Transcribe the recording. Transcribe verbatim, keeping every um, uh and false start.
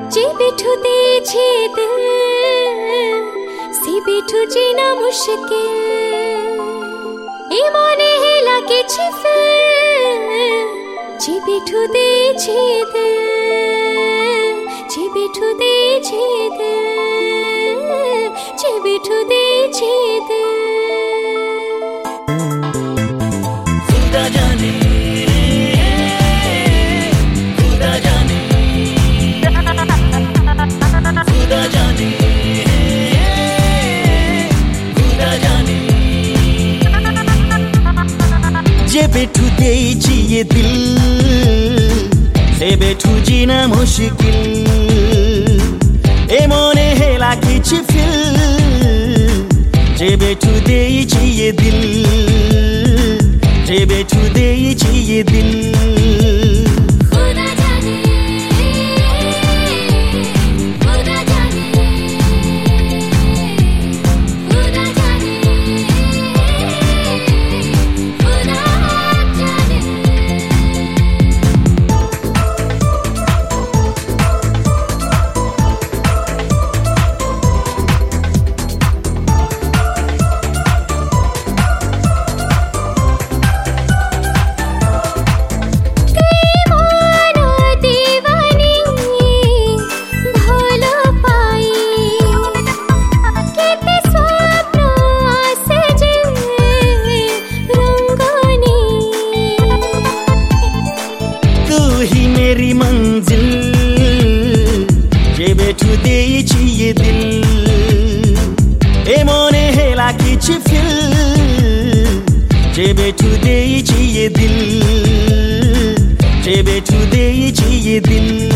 যে বিঠুতেছে দিল সে বিঠু চেনা মুশকিল এ মনে হেলা কিছু ফিল যে বিঠুতেছে দিল যে বিঠুতেছে দিল যে বিঠুতেছে দিল खुदा जाने खुदा जाने खुदा जाने खुदा जाने जे बेठू देइछि ये दिल से बेठू जीना मुश्किल ए मने हेला किछि फिल जे बेठू देइछि ये दिल जे बेठू देइछि ये दिल खुदा जाने खुदा जाने खुदा जाने खुदा जाने मेरी मंजिल जे बेठू देइछि ये दिल ए मने हेला किछि फिल जे बेठू देइछि ये दिल जे बेठू देइछि ये दिल